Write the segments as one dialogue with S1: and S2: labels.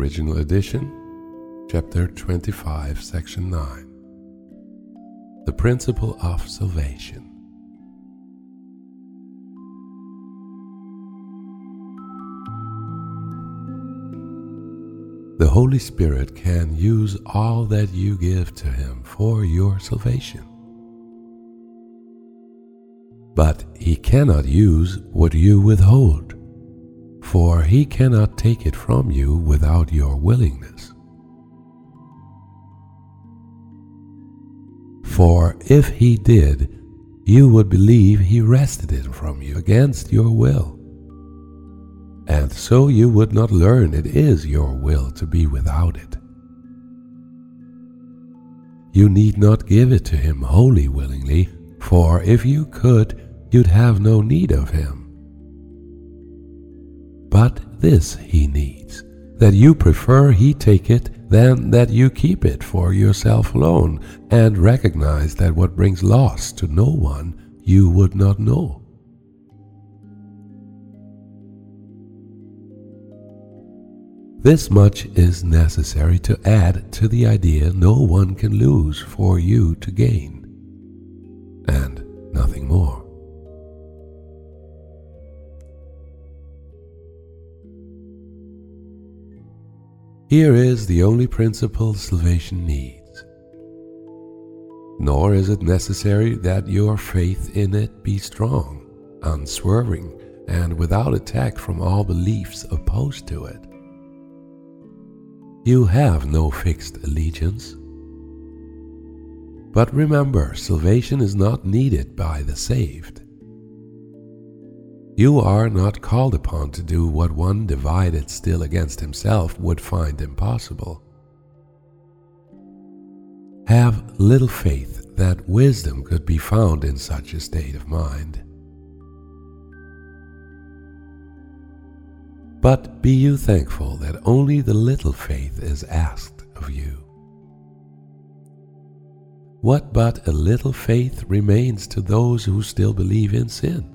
S1: Original Edition, Chapter 25, Section 9. The Principle of Salvation. The Holy Spirit can use all that you give to Him for your salvation. But He cannot use what you withhold, for He cannot take it from you without your willingness. For if He did, you would believe He wrested it from you against your will, and so you would not learn it is your will to be without it. You need not give it to Him wholly willingly, for if you could, you'd have no need of Him. But this He needs, that you prefer He take it than that you keep it for yourself alone, and recognize that what brings loss to no one you would not know. This much is necessary to add to the idea no one can lose for you to gain, and nothing more. Here is the only principle salvation needs. Nor is it necessary that your faith in it be strong, unswerving, and without attack from all beliefs opposed to it. You have no fixed allegiance. But remember, salvation is not needed by the saved. You are not called upon to do what one divided still against himself would find impossible. Have little faith that wisdom could be found in such a state of mind. But be you thankful that only the little faith is asked of you. What but a little faith remains to those who still believe in sin?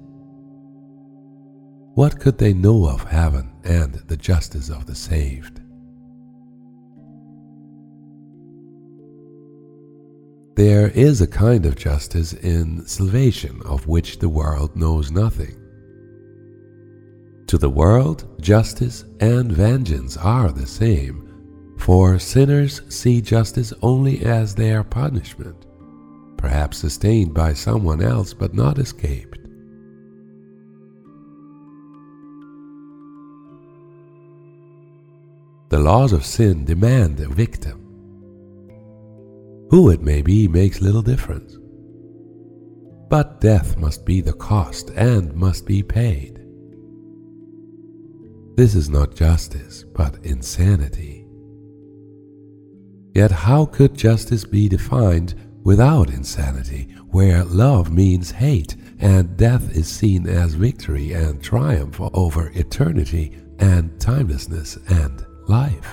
S1: What could they know of heaven and the justice of the saved? There is a kind of justice in salvation of which the world knows nothing. To the world, justice and vengeance are the same, for sinners see justice only as their punishment, perhaps sustained by someone else but not escaped. The laws of sin demand a victim. Who it may be makes little difference. But death must be the cost and must be paid. This is not justice, but insanity. Yet how could justice be defined without insanity, where love means hate and death is seen as victory and triumph over eternity and timelessness and life?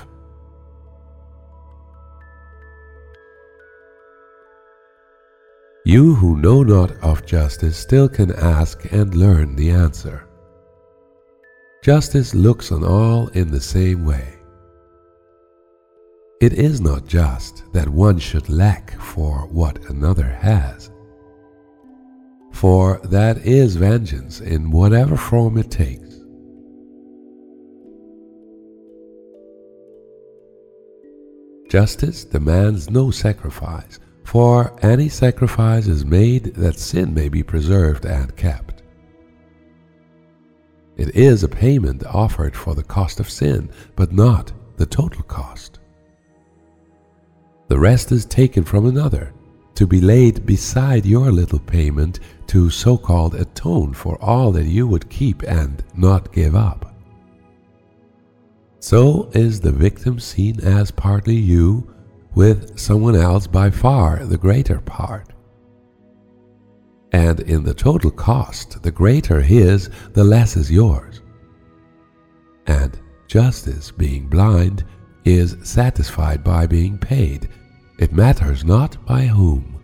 S1: You who know not of justice still can ask and learn the answer. Justice looks on all in the same way. It is not just that one should lack for what another has, for that is vengeance in whatever form it takes. Justice demands no sacrifice, for any sacrifice is made that sin may be preserved and kept. It is a payment offered for the cost of sin, but not the total cost. The rest is taken from another, to be laid beside your little payment to so-called atone for all that you would keep and not give up. So is the victim seen as partly you, with someone else by far the greater part. And in the total cost, the greater his, the less is yours. And justice, being blind, is satisfied by being paid. It matters not by whom.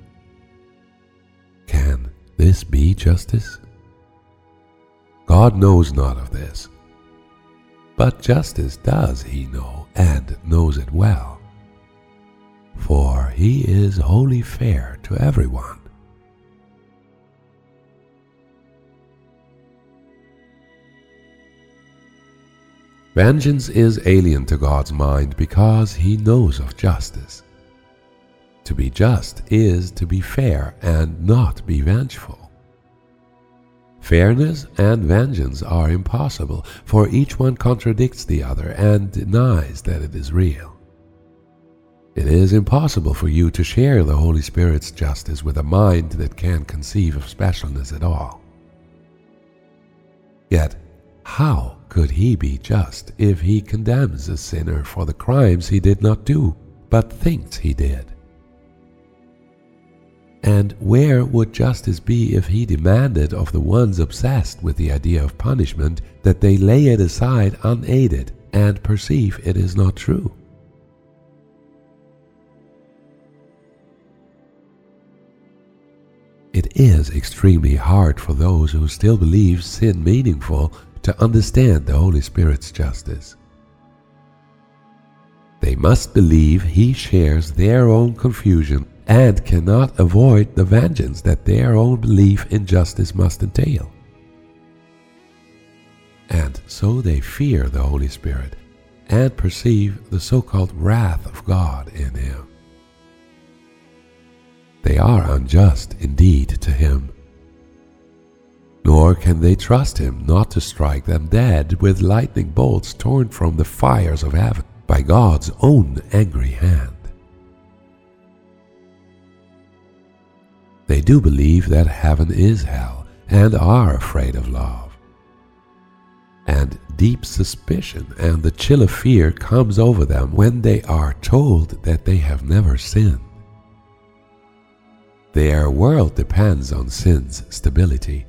S1: Can this be justice? God knows not of this. But justice does he know, and knows it well, for he is wholly fair to everyone. Vengeance is alien to God's mind because he knows of justice. To be just is to be fair and not be vengeful. Fairness and vengeance are impossible, for each one contradicts the other and denies that it is real. It is impossible for you to share the Holy Spirit's justice with a mind that can't conceive of specialness at all. Yet, how could he be just if he condemns a sinner for the crimes he did not do, but thinks he did? And where would justice be if he demanded of the ones obsessed with the idea of punishment that they lay it aside unaided and perceive it is not true? It is extremely hard for those who still believe sin meaningful to understand the Holy Spirit's justice. They must believe he shares their own confusion and cannot avoid the vengeance that their own belief in justice must entail. And so they fear the Holy Spirit and perceive the so-called wrath of God in him. They are unjust indeed to him, nor can they trust him not to strike them dead with lightning bolts torn from the fires of heaven by God's own angry hand. They do believe that heaven is hell and are afraid of love. And deep suspicion and the chill of fear comes over them when they are told that they have never sinned. Their world depends on sin's stability,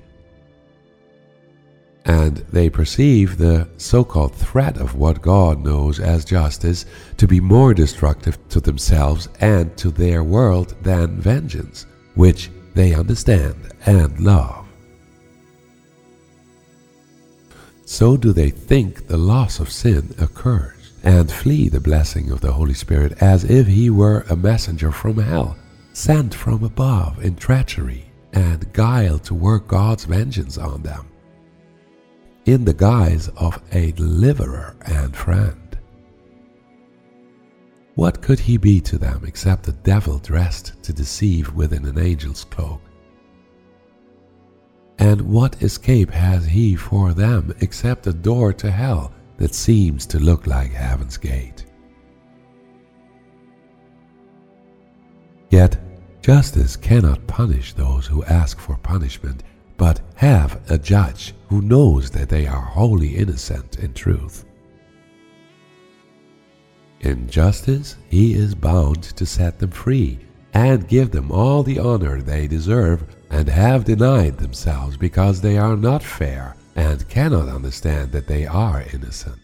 S1: and they perceive the so-called threat of what God knows as justice to be more destructive to themselves and to their world than vengeance, which they understand and love. So do they think the loss of sin occurs and flee the blessing of the Holy Spirit as if he were a messenger from hell, sent from above in treachery and guile to work God's vengeance on them, in the guise of a deliverer and friend. What could he be to them except a devil dressed to deceive within an angel's cloak? And what escape has he for them except a door to hell that seems to look like heaven's gate? Yet justice cannot punish those who ask for punishment, but have a judge who knows that they are wholly innocent in truth. In justice, he is bound to set them free and give them all the honor they deserve and have denied themselves because they are not fair and cannot understand that they are innocent.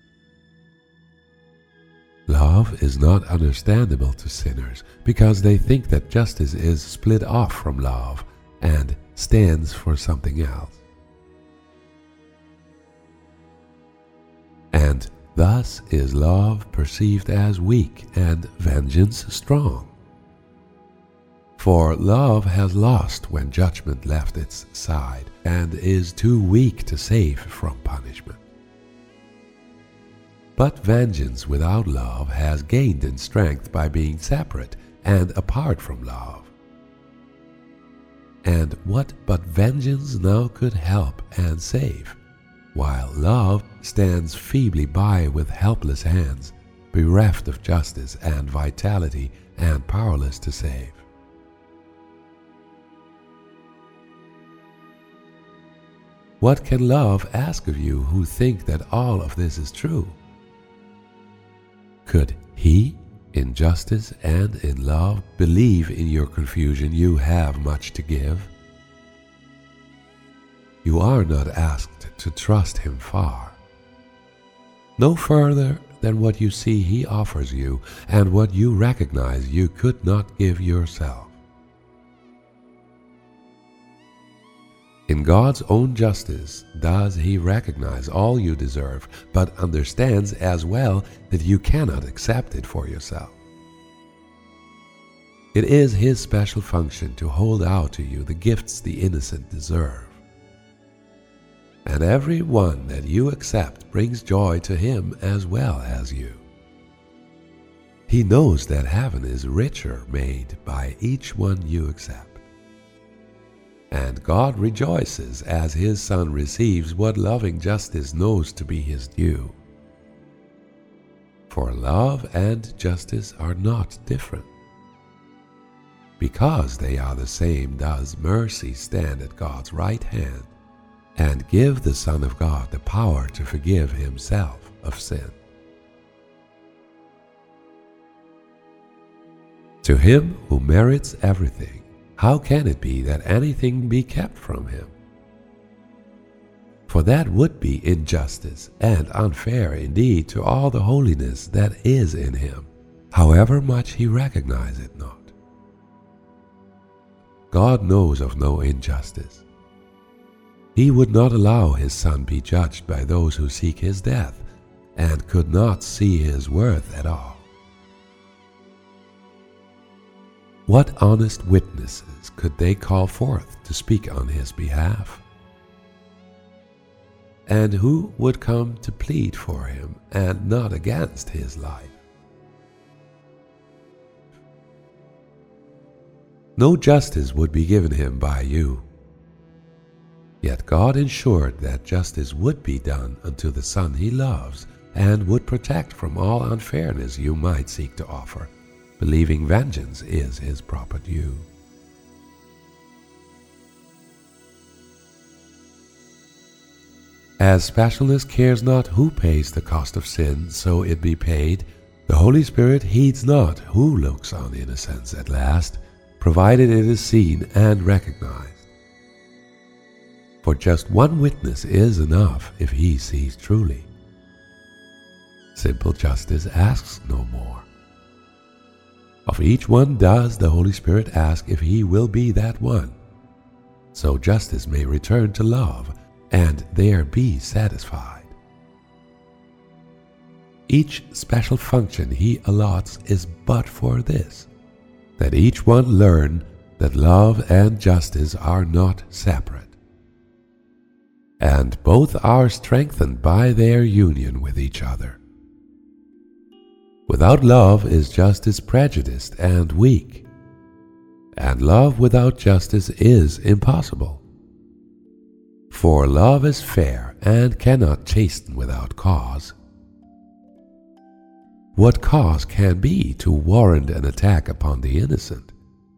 S1: Love is not understandable to sinners because they think that justice is split off from love and stands for something else. And thus is love perceived as weak and vengeance strong. For love has lost when judgment left its side and is too weak to save from punishment. But vengeance without love has gained in strength by being separate and apart from love. And what but vengeance now could help and save, while love stands feebly by with helpless hands, bereft of justice and vitality and powerless to save? What can love ask of you who think that all of this is true? Could he, in justice and in love, believe in your confusion you have much to give? You are not asked to trust him far. No further than what you see he offers you and what you recognize you could not give yourself. In God's own justice does He recognize all you deserve, but understands as well that you cannot accept it for yourself. It is His special function to hold out to you the gifts the innocent deserve. And every one that you accept brings joy to Him as well as you. He knows that heaven is richer made by each one you accept. And God rejoices as His Son receives what loving justice knows to be His due. For love and justice are not different. Because they are the same does mercy stand at God's right hand and give the Son of God the power to forgive Himself of sin. To Him who merits everything, how can it be that anything be kept from Him? For that would be injustice and unfair indeed to all the holiness that is in Him, however much He recognize it not. God knows of no injustice. He would not allow His Son be judged by those who seek His death, and could not see His worth at all. What honest witnesses could they call forth to speak on His behalf? And who would come to plead for Him and not against His life? No justice would be given Him by you. Yet God ensured that justice would be done unto the Son He loves, and would protect from all unfairness you might seek to offer, believing vengeance is His proper due. As specialness cares not who pays the cost of sin, so it be paid, the Holy Spirit heeds not who looks on innocence at last, provided it is seen and recognized. For just one witness is enough if He sees truly. Simple justice asks no more. Of each one does the Holy Spirit ask if he will be that one, so justice may return to love and there be satisfied. Each special function He allots is but for this, that each one learn that love and justice are not separate, and both are strengthened by their union with each other. Without love is justice prejudiced and weak, and love without justice is impossible. For love is fair and cannot chasten without cause. What cause can be to warrant an attack upon the innocent?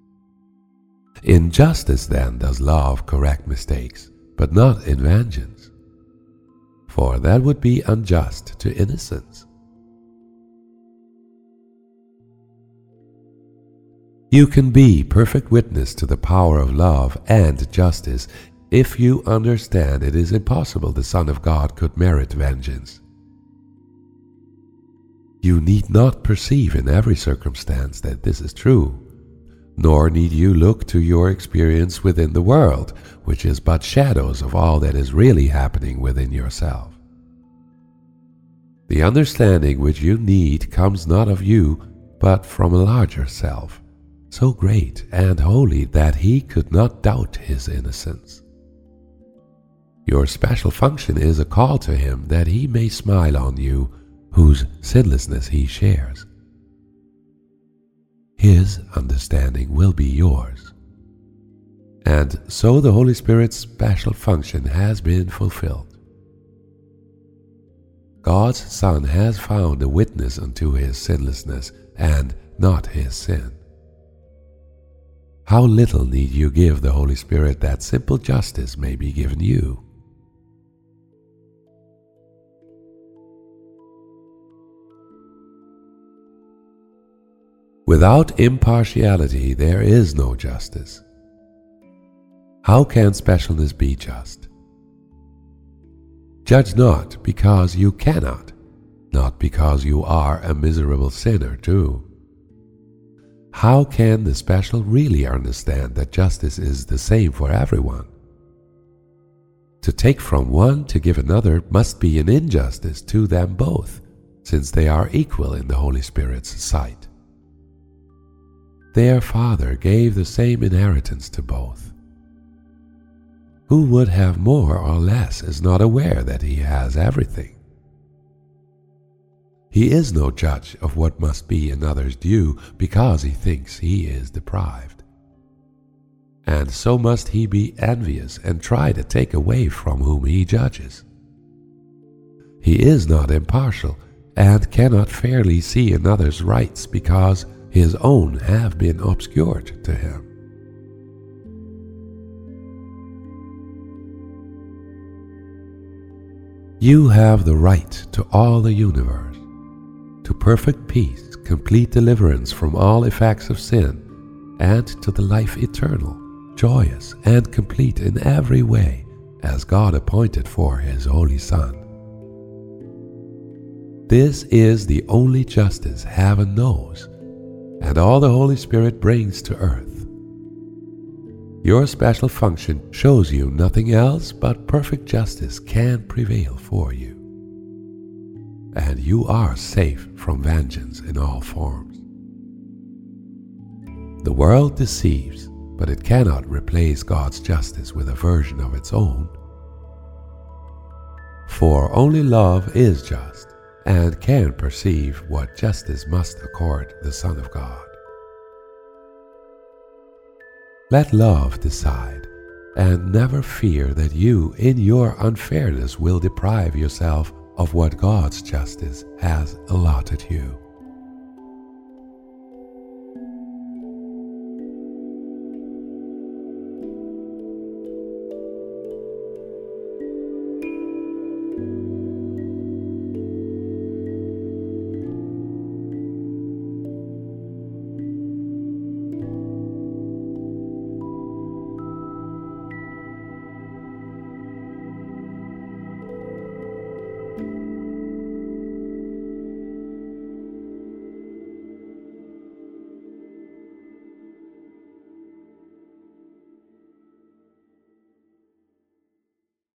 S1: In justice then does love correct mistakes, but not in vengeance, for that would be unjust to innocence. You can be perfect witness to the power of love and justice if you understand it is impossible the Son of God could merit vengeance. You need not perceive in every circumstance that this is true, nor need you look to your experience within the world, which is but shadows of all that is really happening within yourself. The understanding which you need comes not of you, but from a larger self, so great and holy that He could not doubt His innocence. Your special function is a call to Him that He may smile on you, whose sinlessness He shares. His understanding will be yours. And so the Holy Spirit's special function has been fulfilled. God's Son has found a witness unto His sinlessness and not His sin. How little need you give the Holy Spirit that simple justice may be given you? Without impartiality there is no justice. How can specialness be just? Judge not because you cannot, not because you are a miserable sinner too. How can the special really understand that justice is the same for everyone? To take from one to give another must be an injustice to them both, since they are equal in the Holy Spirit's sight. Their Father gave the same inheritance to both. Who would have more or less is not aware that he has everything. He is no judge of what must be another's due because he thinks he is deprived. And so must he be envious and try to take away from whom he judges. He is not impartial and cannot fairly see another's rights because his own have been obscured to him. You have the right to all the universe, to perfect peace, complete deliverance from all effects of sin, and to the life eternal, joyous and complete in every way, as God appointed for His Holy Son. This is the only justice heaven knows, and all the Holy Spirit brings to earth. Your special function shows you nothing else but perfect justice can prevail for you. And you are safe from vengeance in all forms. The world deceives, but it cannot replace God's justice with a version of its own. For only love is just and can perceive what justice must accord the Son of God. Let love decide, and never fear that you, in your unfairness, will deprive yourself of what God's justice has allotted you.